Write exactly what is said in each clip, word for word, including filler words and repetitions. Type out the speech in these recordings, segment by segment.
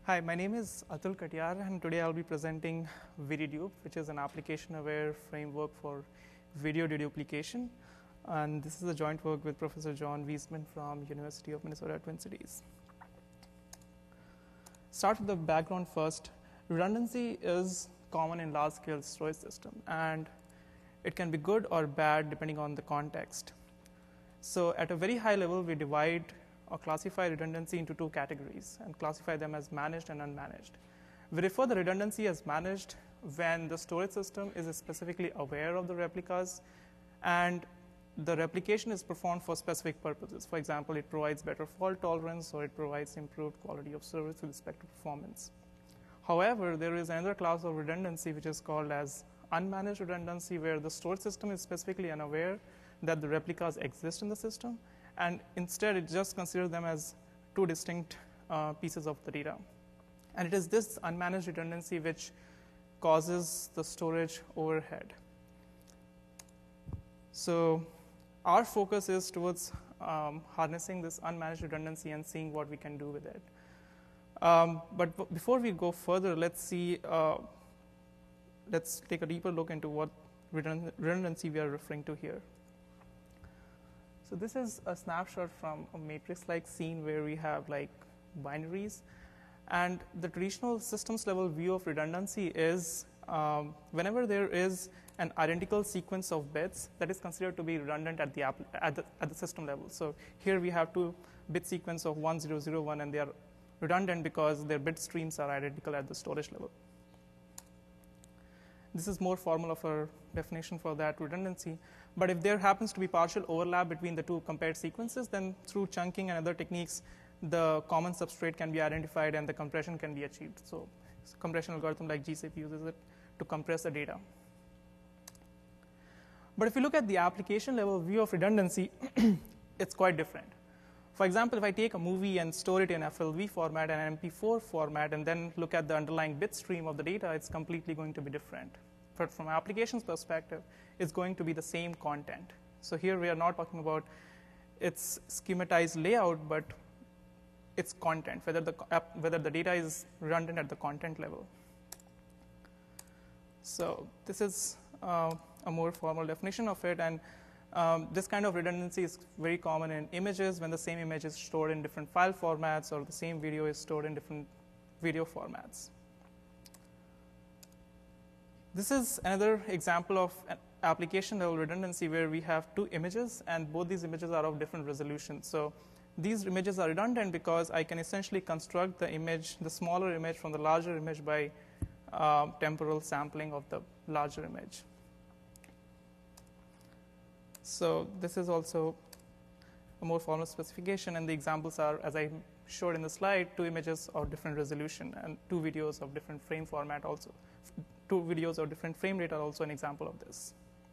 Hi, my name is Atul Katiyar, and today I'll be presenting VideoDupe, which is an application-aware framework for video deduplication. And this is a joint work with Professor John Wiesman from University of Minnesota Twin Cities. Start with the background first. Redundancy is common in large-scale storage system, and it can be good or bad depending on the context. So at a very high level, we divide or classify redundancy into two categories and classify them as managed and unmanaged. We refer the redundancy as managed when the storage system is specifically aware of the replicas and the replication is performed for specific purposes. For example, it provides better fault tolerance or it provides improved quality of service with respect to performance. However, there is another class of redundancy which is called as unmanaged redundancy, where the storage system is specifically unaware that the replicas exist in the system, and instead it just considers them as two distinct uh, pieces of the data. And it is this unmanaged redundancy which causes the storage overhead. So our focus is towards um, harnessing this unmanaged redundancy and seeing what we can do with it. Um, but b before we go further, let's see, uh, let's take a deeper look into what redundancy we are referring to here. So this is a snapshot from a matrix-like scene where we have like binaries. And the traditional systems level view of redundancy is um, whenever there is an identical sequence of bits that is considered to be redundant at the, app, at the, at the system level. So here we have two bit sequence of one zero zero one, and they are redundant because their bit streams are identical at the storage level. This is more formal of a definition for that redundancy. But if there happens to be partial overlap between the two compared sequences, then through chunking and other techniques, the common substrate can be identified and the compression can be achieved. So compression algorithm like G S I P uses it to compress the data. But if you look at the application level view of redundancy, it's quite different. For example, if I take a movie and store it in F L V format and M P four format and then look at the underlying bit stream of the data, it's completely going to be different. But from an application's perspective, it's going to be the same content. So here we are not talking about its schematized layout, but its content, whether the, whether the data is redundant at the content level. So this is uh, a more formal definition of it. And um, this kind of redundancy is very common in images when the same image is stored in different file formats or the same video is stored in different video formats. This is another example of an application level redundancy where we have two images and both these images are of different resolutions. So these images are redundant because I can essentially construct the image, the smaller image from the larger image by uh, temporal sampling of the larger image. So this is also a more formal specification, and the examples are, as I showed in the slide, two images of different resolution and two videos of different frame format also. Two videos of different frame rate are also an example of this.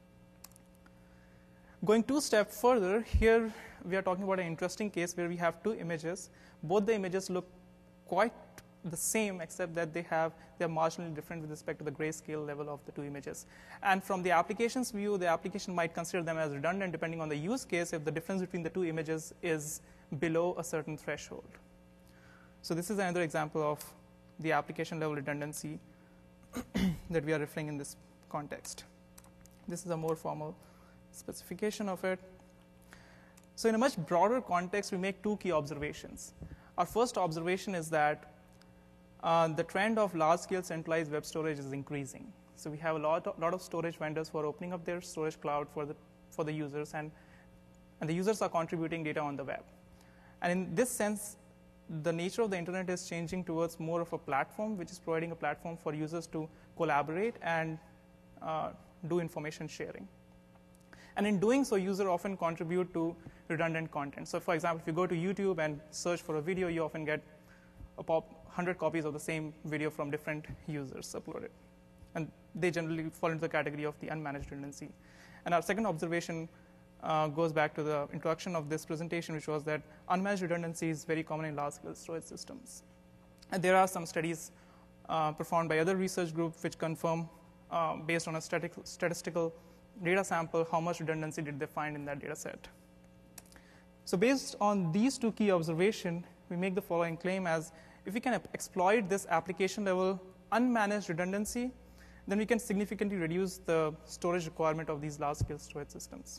Going two steps further, here we are talking about an interesting case where we have two images. Both the images look quite the same, except that they have they are marginally different with respect to the grayscale level of the two images. And from the application's view, the application might consider them as redundant depending on the use case if the difference between the two images is below a certain threshold. So this is another example of the application level redundancy that we are referring in this context. This is a more formal specification of it. So in a much broader context, we make two key observations. Our first observation is that uh, the trend of large-scale centralized web storage is increasing. So we have a lot of, lot of storage vendors who are opening up their storage cloud for the, for the users, and, and the users are contributing data on the web. And in this sense, the nature of the internet is changing towards more of a platform, which is providing a platform for users to collaborate and uh, do information sharing. And in doing so, users often contribute to redundant content. So for example, if you go to YouTube and search for a video, you often get a pop one hundred copies of the same video from different users uploaded. And they generally fall into the category of the unmanaged redundancy. And our second observation Uh, goes back to the introduction of this presentation, which was that unmanaged redundancy is very common in large-scale storage systems. And there are some studies uh, performed by other research groups which confirm, uh, based on a static, statistical data sample, how much redundancy did they find in that data set. So based on these two key observations, we make the following claim as if we can exploit this application level unmanaged redundancy, then we can significantly reduce the storage requirement of these large scale storage systems.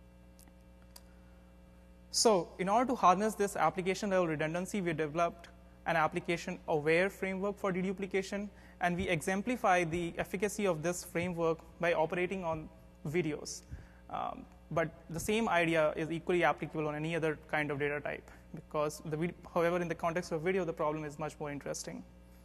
So in order to harness this application level redundancy, we developed an application aware framework for deduplication, and we exemplify the efficacy of this framework by operating on videos. Um, but the same idea is equally applicable on any other kind of data type, because the video, however, in the context of video, the problem is much more interesting.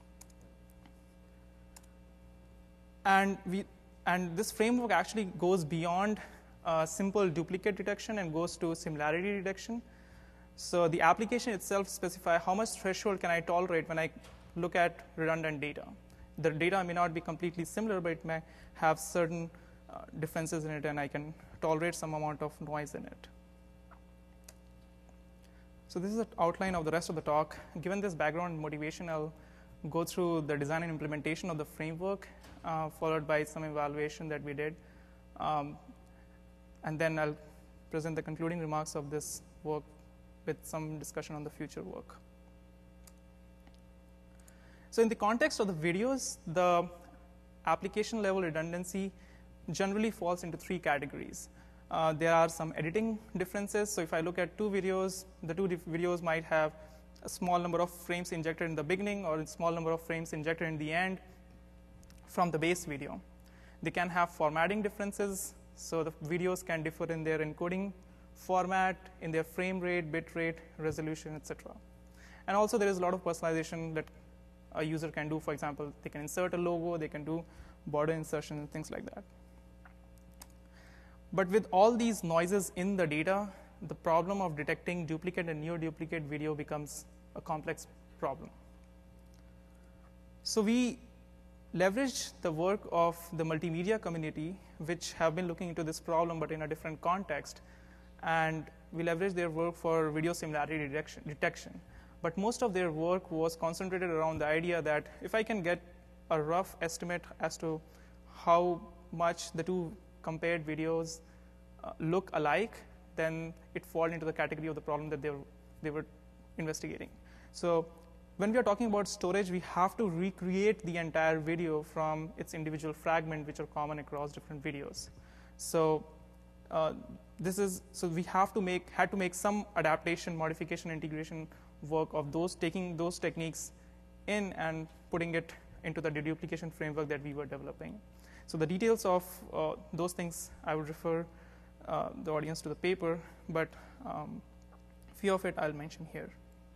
And we and this framework actually goes beyond uh, simple duplicate detection and goes to similarity detection. So the application itself specifies how much threshold can I tolerate when I look at redundant data. The data may not be completely similar, but it may have certain uh, differences in it, and I can tolerate some amount of noise in it. So this is an outline of the rest of the talk. Given this background motivation, I'll go through the design and implementation of the framework, uh, followed by some evaluation that we did. Um, and then I'll present the concluding remarks of this work with some discussion on the future work. So in the context of the videos, the application level redundancy generally falls into three categories. Uh, there are some editing differences. So if I look at two videos, the two videos might have a small number of frames injected in the beginning or a small number of frames injected in the end from the base video. They can have formatting differences. So the videos can differ in their encoding format, in their frame rate, bit rate, resolution, et cetera. And also there is a lot of personalization that a user can do. For example, they can insert a logo, they can do border insertion, and things like that. But with all these noises in the data, the problem of detecting duplicate and near duplicate video becomes a complex problem. So we leveraged the work of the multimedia community, which have been looking into this problem but in a different context, and we leveraged their work for video similarity detection, detection. But most of their work was concentrated around the idea that if I can get a rough estimate as to how much the two compared videos uh, look alike, then it falls into the category of the problem that they were, they were investigating. So when we are talking about storage, we have to recreate the entire video from its individual fragment, which are common across different videos. So uh, this is so we have to make had to make some adaptation, modification, integration work of those, taking those techniques in and putting it into the deduplication framework that we were developing. So the details of uh, those things, I would refer uh, the audience to the paper, but um, few of it I'll mention here.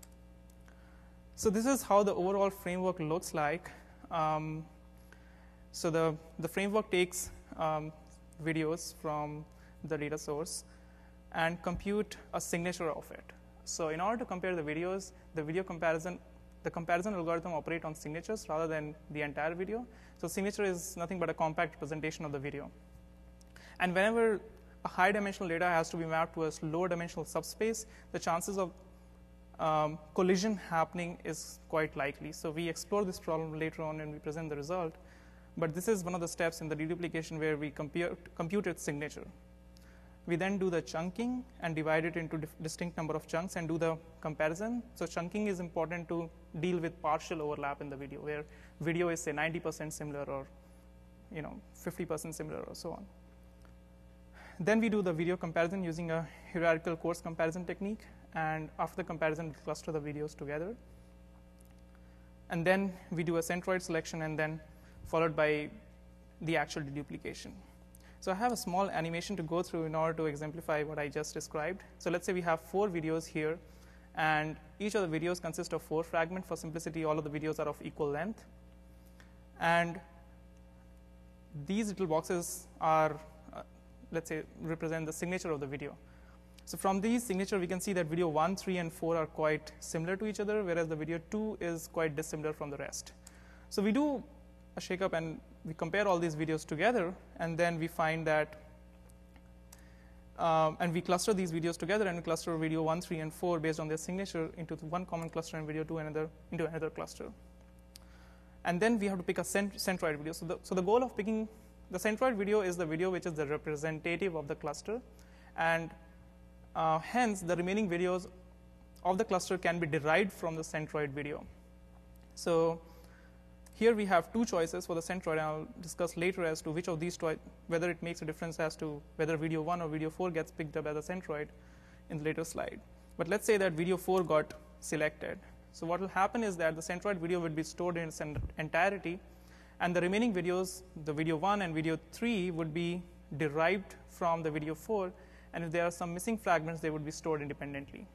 So this is how the overall framework looks like. Um, so the, the framework takes um, videos from the data source and compute a signature of it. So in order to compare the videos, the video comparison, the comparison algorithm operates on signatures rather than the entire video. So signature is nothing but a compact representation of the video. And whenever a high dimensional data has to be mapped to a low dimensional subspace, the chances of um, collision happening is quite likely. So we explore this problem later on and we present the result. But this is one of the steps in the deduplication where we compute, compute its signature. We then do the chunking and divide it into distinct number of chunks and do the comparison. So chunking is important to deal with partial overlap in the video, where video is say ninety percent similar or you know fifty percent similar or so on. Then we do the video comparison using a hierarchical coarse comparison technique, and after the comparison, we cluster the videos together. And then we do a centroid selection, and then followed by the actual deduplication. So I have a small animation to go through in order to exemplify what I just described. So let's say we have four videos here, and each of the videos consists of four fragments. For simplicity, all of the videos are of equal length. And these little boxes are, uh, let's say, represent the signature of the video. So from these signature, we can see that video one, three, and four are quite similar to each other, whereas the video two is quite dissimilar from the rest. So we do a shakeup and we compare all these videos together, and then we find that, um, and we cluster these videos together, and we cluster video one, three, and four based on their signature into one common cluster, and video two another into another cluster. And then we have to pick a cent centroid video. So the, so the goal of picking the centroid video is the video which is the representative of the cluster, and uh, hence the remaining videos of the cluster can be derived from the centroid video. So here we have two choices for the centroid, and I'll discuss later as to which of these, whether it makes a difference as to whether video one or video four gets picked up as a centroid in the later slide. But let's say that video four got selected. So what will happen is that the centroid video would be stored in its entirety, and the remaining videos, the video one and video three, would be derived from the video four, and if there are some missing fragments, they would be stored independently.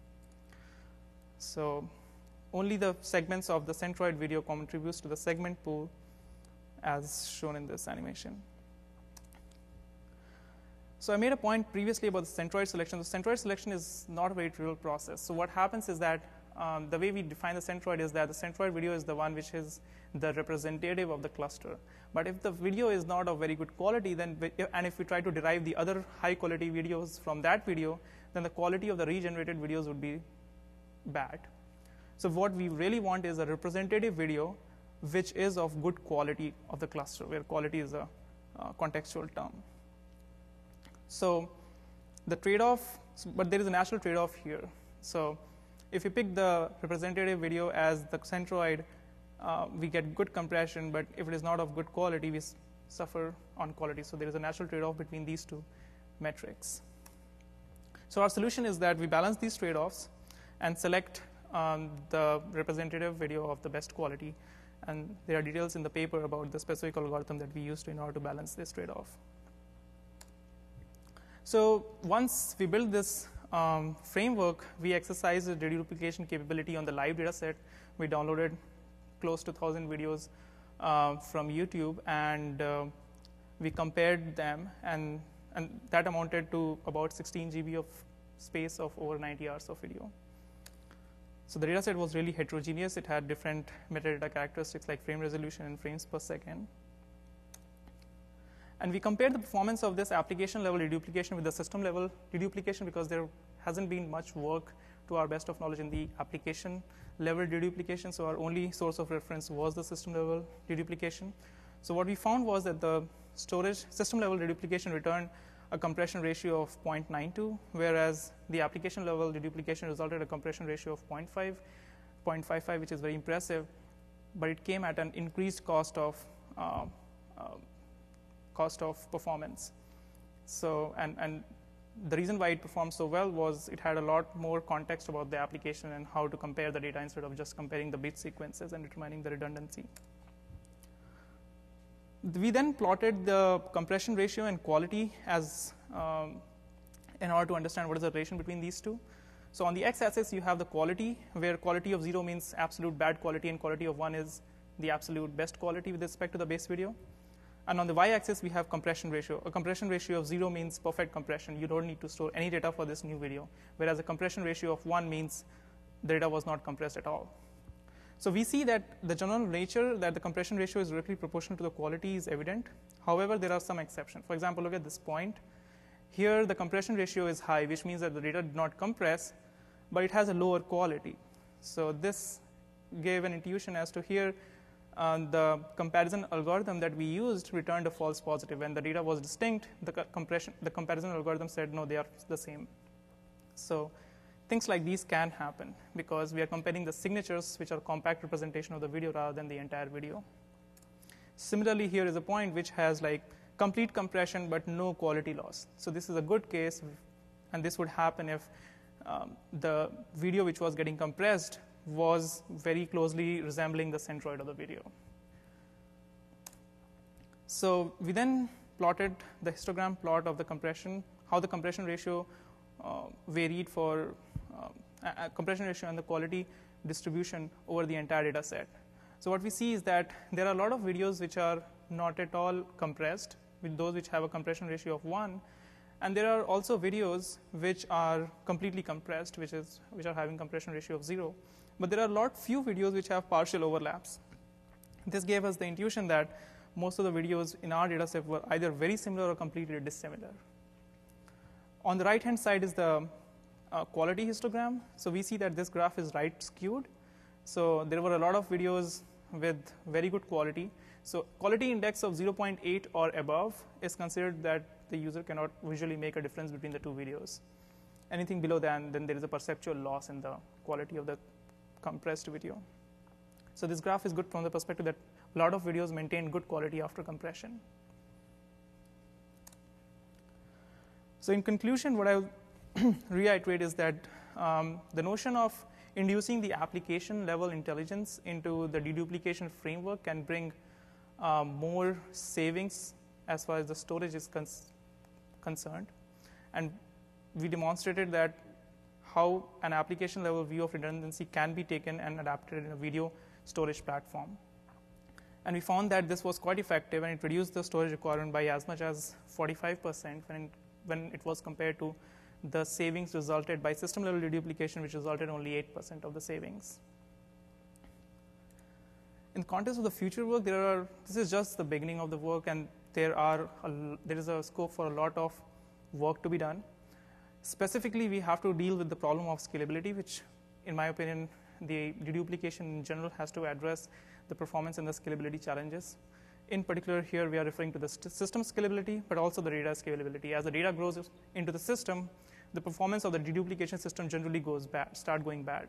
So only the segments of the centroid video contributes to the segment pool as shown in this animation. So I made a point previously about the centroid selection. The centroid selection is not a very trivial process. So what happens is that um, the way we define the centroid is that the centroid video is the one which is the representative of the cluster. But if the video is not of very good quality, then and if we try to derive the other high quality videos from that video, then the quality of the regenerated videos would be bad. So what we really want is a representative video which is of good quality of the cluster, where quality is a uh, contextual term. So the trade-off, but there is a natural trade-off here. So if you pick the representative video as the centroid, uh, we get good compression, but if it is not of good quality, we suffer on quality. So there is a natural trade-off between these two metrics. So our solution is that we balance these trade-offs and select um, the representative video of the best quality. And there are details in the paper about the specific algorithm that we used in order to balance this trade-off. So once we build this um, framework, we exercised the deduplication capability on the live data set. We downloaded close to one thousand videos uh, from YouTube, and uh, we compared them, and, and that amounted to about sixteen G B of space of over ninety hours of video. So the data set was really heterogeneous. It had different metadata characteristics like frame resolution and frames per second. And we compared the performance of this application level deduplication with the system level deduplication, because there hasn't been much work to our best of knowledge in the application level deduplication. So our only source of reference was the system level deduplication. So what we found was that the storage system level deduplication returned a compression ratio of zero point nine two, whereas the application level deduplication resulted in a compression ratio of zero point five, zero point five five, which is very impressive, but it came at an increased cost of uh, uh, cost of performance. So, and, and the reason why it performed so well was it had a lot more context about the application and how to compare the data instead of just comparing the bit sequences and determining the redundancy. We then plotted the compression ratio and quality as um, in order to understand what is the relation between these two. So on the x-axis, you have the quality, where quality of zero means absolute bad quality and quality of one is the absolute best quality with respect to the base video. And on the y-axis, we have compression ratio. A compression ratio of zero means perfect compression. You don't need to store any data for this new video, whereas a compression ratio of one means the data was not compressed at all. So we see that the general nature that the compression ratio is directly proportional to the quality is evident. However, there are some exceptions. For example, look at this point. Here, the compression ratio is high, which means that the data did not compress, but it has a lower quality. So this gave an intuition as to here, uh, the comparison algorithm that we used returned a false positive. When the data was distinct, the compression, the comparison algorithm said, no, they are the same. So things like these can happen because we are comparing the signatures, which are compact representation of the video rather than the entire video. Similarly, here is a point which has like complete compression but no quality loss. So this is a good case, and this would happen if um, the video which was getting compressed was very closely resembling the centroid of the video. So we then plotted the histogram plot of the compression, how the compression ratio uh, varied for uh, a compression ratio and the quality distribution over the entire data set. So what we see is that there are a lot of videos which are not at all compressed, with those which have a compression ratio of one, and there are also videos which are completely compressed, which is which are having compression ratio of zero. But there are a lot few videos which have partial overlaps. This gave us the intuition that most of the videos in our data set were either very similar or completely dissimilar. On the right-hand side is the uh, quality histogram. So we see that this graph is right skewed. So there were a lot of videos with very good quality. So quality index of zero point eight or above is considered that the user cannot visually make a difference between the two videos. Anything below that, then there is a perceptual loss in the quality of the compressed video. So this graph is good from the perspective that a lot of videos maintain good quality after compression. So in conclusion, what I will reiterate is that um, the notion of inducing the application level intelligence into the deduplication framework can bring um, more savings as far as the storage is cons concerned. And we demonstrated that how an application level view of redundancy can be taken and adapted in a video storage platform. And we found that this was quite effective, and it reduced the storage requirement by as much as forty-five percent when, when it was compared to the savings resulted by system level deduplication, which resulted only eight percent of the savings. In the context of the future work, there are, this is just the beginning of the work, and there are a, there is a scope for a lot of work to be done. Specifically, we have to deal with the problem of scalability, which, in my opinion, the deduplication in general has to address the performance and the scalability challenges. In particular, here we are referring to the system scalability, but also the data scalability. As the data grows into the system, the performance of the deduplication system generally goes bad, start going bad.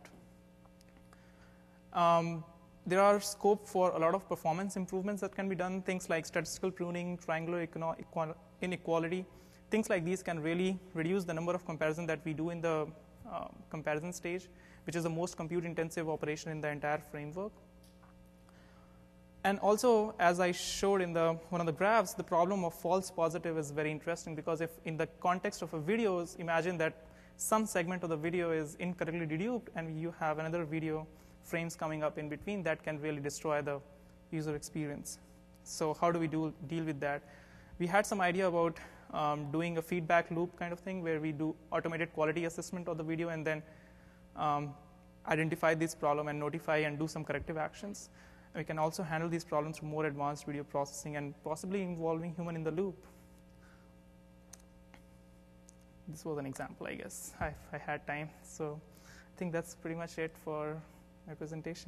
Um, there are scope for a lot of performance improvements that can be done, things like statistical pruning, triangular inequality. Things like these can really reduce the number of comparisons that we do in the uh, comparison stage, which is the most compute-intensive operation in the entire framework. And also, as I showed in the one of the graphs, the problem of false positive is very interesting, because if in the context of a video, imagine that some segment of the video is incorrectly deduped and you have another video frames coming up in between, that can really destroy the user experience. So how do we do, deal with that? We had some idea about um, doing a feedback loop kind of thing where we do automated quality assessment of the video and then um, identify this problem and notify and do some corrective actions. We can also handle these problems through more advanced video processing and possibly involving human in the loop. This was an example, I guess, if I had time. So I think that's pretty much it for my presentation.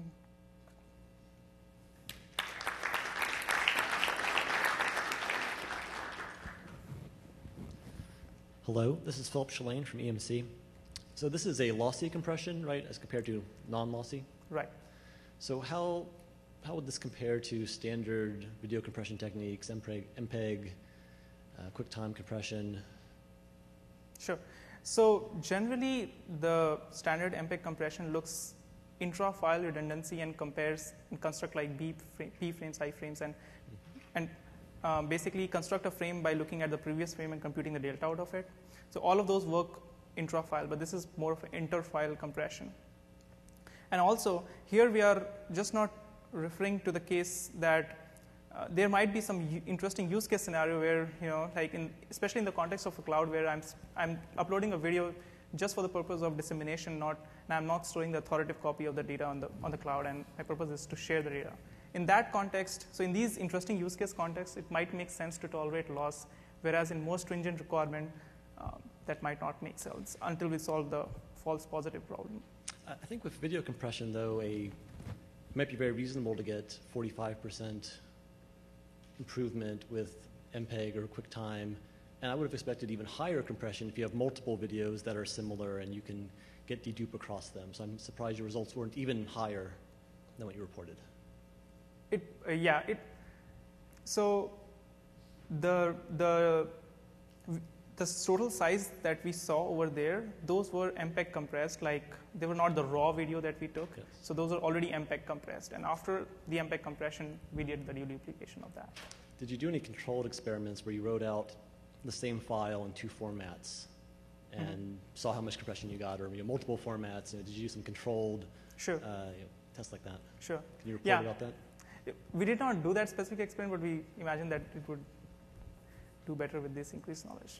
Hello, this is Philip Shalane from E M C. So this is a lossy compression, right, as compared to non-lossy? Right. So how How would this compare to standard video compression techniques, M P E G, uh, QuickTime compression? Sure. So generally, the standard M P E G compression looks intra-file redundancy and compares and construct like B, P frames, I frames, and and um, basically construct a frame by looking at the previous frame and computing the delta out of it. So all of those work intra-file, but this is more of an inter-file compression. And also, here we are just not referring to the case that uh, there might be some interesting use case scenario where, you know, like in, especially in the context of a cloud where I'm, I'm uploading a video just for the purpose of dissemination, not, and I'm not storing the authoritative copy of the data on the, on the cloud, and my purpose is to share the data. In that context, so in these interesting use case contexts, it might make sense to tolerate loss, whereas in more stringent requirement, uh, that might not make sense until we solve the false positive problem. I think with video compression, though, a it might be very reasonable to get forty-five percent improvement with M P E G or QuickTime, and I would have expected even higher compression if you have multiple videos that are similar and you can get dedupe across them. So I'm surprised your results weren't even higher than what you reported. It uh, yeah it so the the the total size that we saw over there, those were M P E G compressed, like they were not the raw video that we took. Yes. So those are already M P E G compressed. And after the M P E G compression, we did the deduplication of that. Did you do any controlled experiments where you wrote out the same file in two formats and mm-hmm. saw how much compression you got, or you know, multiple formats? You know, did you do some controlled sure. uh, you know, tests like that? Sure. Can you report yeah. about that? We did not do that specific experiment, but we imagined that it would do better with this increased knowledge.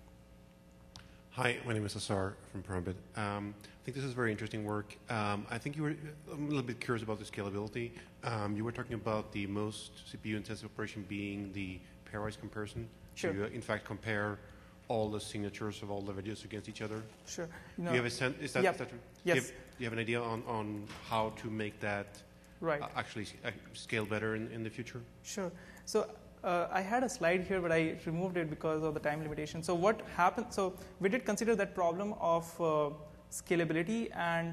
Hi, my name is Asar from Perambit. Um, I think this is very interesting work. Um, I think you were a little bit curious about the scalability. Um, you were talking about the most C P U-intensive operation being the pairwise comparison. Sure. So you, in fact, compare all the signatures of all the videos against each other. Sure. You know, do you have a sense? Is that, yep. is that true? Yes. Do you, have, do you have an idea on, on how to make that right. uh, actually uh, scale better in, in the future? Sure. So. Uh, I had a slide here, but I removed it because of the time limitation. So what happened? So we did consider that problem of uh, scalability, and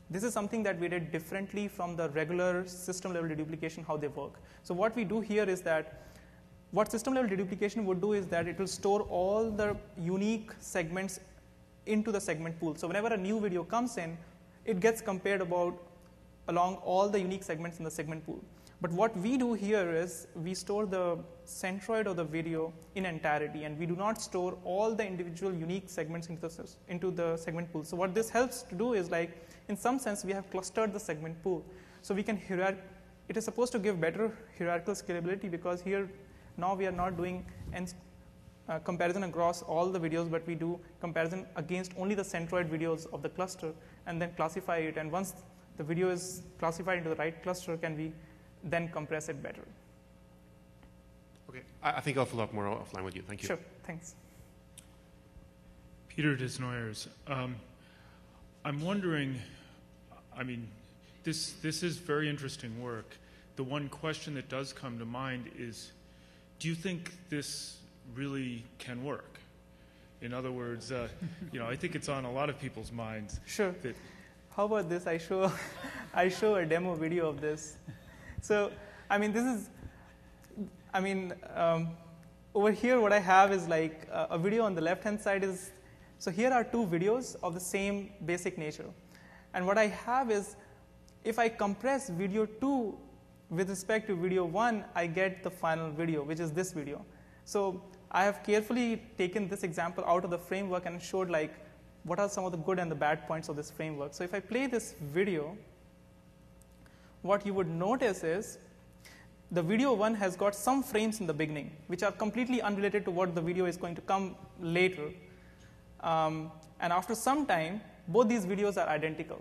This is something that we did differently from the regular system level deduplication, how they work. So what we do here is that what system level deduplication would do is that it will store all the unique segments into the segment pool. So whenever a new video comes in, it gets compared about along all the unique segments in the segment pool. But what we do here is we store the centroid of the video in entirety, and we do not store all the individual unique segments into the, into the segment pool. So what this helps to do is, like, in some sense, we have clustered the segment pool. So we can hierarch- it is supposed to give better hierarchical scalability, because here now we are not doing n uh, comparison across all the videos, but we do comparison against only the centroid videos of the cluster and then classify it. And once the video is classified into the right cluster, can we then compress it better? Okay, I, I think I'll follow up more offline with you. Thank you. Sure, thanks. Peter Desnoyers, um, I'm wondering, I mean, this, this is very interesting work. The one question that does come to mind is, do you think this really can work? In other words, uh, you know, I think it's on a lot of people's minds. Sure. That How about this? I show, I show a demo video of this. So, I mean, this is, I mean, um, over here what I have is like uh, a video on the left-hand side is, so here are two videos of the same basic nature. And what I have is, if I compress video two with respect to video one, I get the final video, which is this video. So I have carefully taken this example out of the framework and showed, like, what are some of the good and the bad points of this framework. So if I play this video, what you would notice is the video one has got some frames in the beginning, which are completely unrelated to what the video is going to come later. Um, and after some time, both these videos are identical.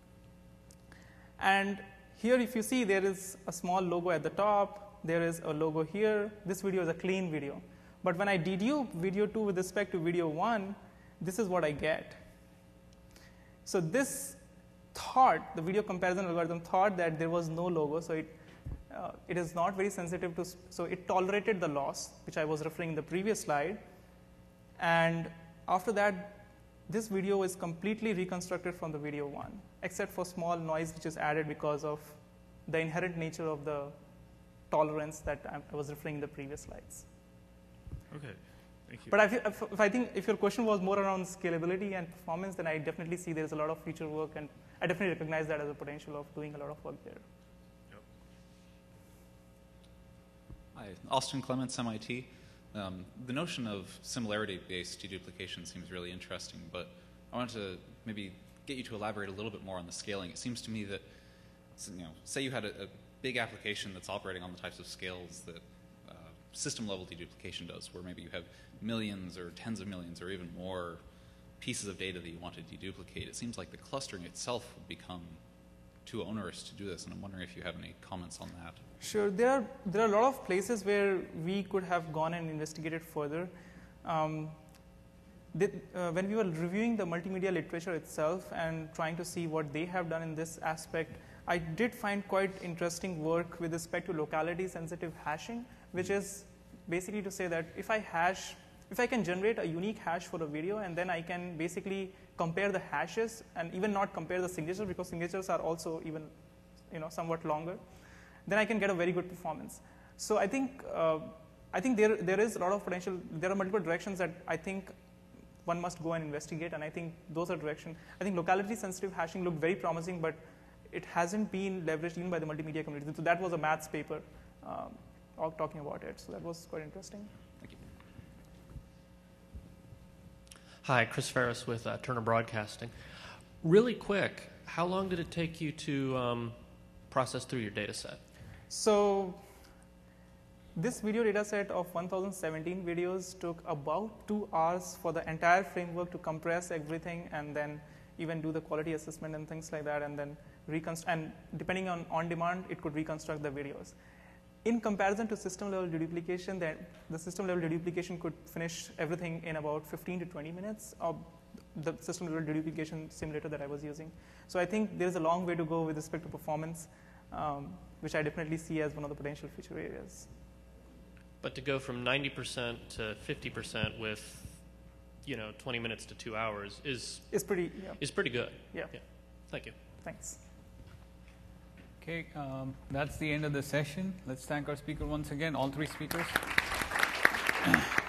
And here, if you see, there is a small logo at the top. There is a logo here. This video is a clean video. But when I dedupe video two with respect to video one, this is what I get. So this thought, the video comparison algorithm thought that there was no logo, so it, uh, it is not very sensitive to, so it tolerated the loss, which I was referring in the previous slide. And after that, this video is completely reconstructed from the video one, except for small noise which is added because of the inherent nature of the tolerance that I was referring in the previous slides. okay, thank you. But I, feel, if, if I think if your question was more around scalability and performance, then I definitely see there's a lot of future work, and I definitely recognize that as a potential of doing a lot of work there. Yep. Hi, Austin Clements, M I T. Um, the notion of similarity-based deduplication seems really interesting, but I wanted to maybe get you to elaborate a little bit more on the scaling. It seems to me that, you know, say you had a, a big application that's operating on the types of scales that uh, system-level deduplication does, where maybe you have millions or tens of millions or even more pieces of data that you want to deduplicate. It seems like the clustering itself would become too onerous to do this, and I'm wondering if you have any comments on that. Sure. There are, there are a lot of places where we could have gone and investigated further. Um, the, uh, when we were reviewing the multimedia literature itself and trying to see what they have done in this aspect, I did find quite interesting work with respect to locality-sensitive hashing, which is basically to say that if I hash, if I can generate a unique hash for a video, and then I can basically compare the hashes and even not compare the signatures, because signatures are also even, you know, somewhat longer, then I can get a very good performance. So I think uh, I think there there is a lot of potential. There are multiple directions that I think one must go and investigate, and I think those are directions. I think locality-sensitive hashing looked very promising, but it hasn't been leveraged even by the multimedia community. So that was a maths paper um, talking about it. So that was quite interesting. Thank you. Hi, Chris Ferris with uh, Turner Broadcasting. Really quick, how long did it take you to um, process through your data set? So this video data set of one thousand seventeen videos took about two hours for the entire framework to compress everything and then even do the quality assessment and things like that, and then reconstruct, and depending on on demand, it could reconstruct the videos. In comparison to system level deduplication, the, the system level deduplication could finish everything in about fifteen to twenty minutes of the system level deduplication simulator that I was using. So I think there's a long way to go with respect to performance, um, which I definitely see as one of the potential future areas. But to go from ninety percent to fifty percent with, you know, twenty minutes to two hours is It's pretty, yeah. is pretty good. Yeah. yeah. Thank you. Thanks. Okay, um, that's the end of the session. Let's thank our speaker once again, all three speakers.